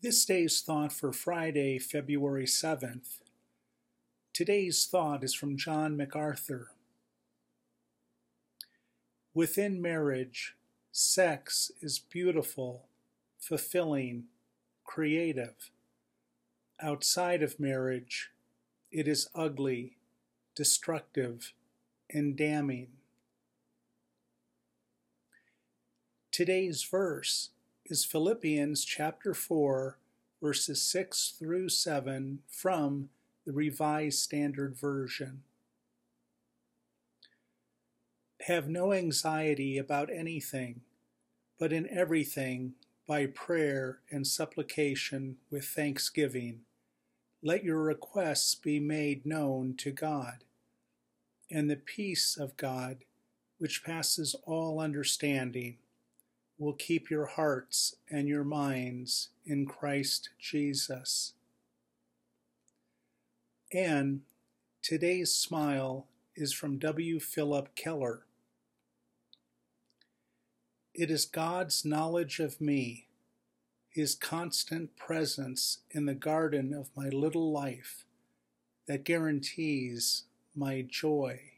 This day's thought for Friday, February 7th. Today's thought is from John MacArthur. Within marriage, sex is beautiful, fulfilling, creative. Outside of marriage, it is ugly, destructive, and damning. Today's verse is Philippians chapter 4, verses 6 through 7 from the Revised Standard Version. Have no anxiety about anything, but in everything, by prayer and supplication with thanksgiving, let your requests be made known to God. And the peace of God, which passes all understanding, will keep your hearts and your minds in Christ Jesus. And today's smile is from W. Philip Keller. It is God's knowledge of me, His constant presence in the garden of my little life, that guarantees my joy.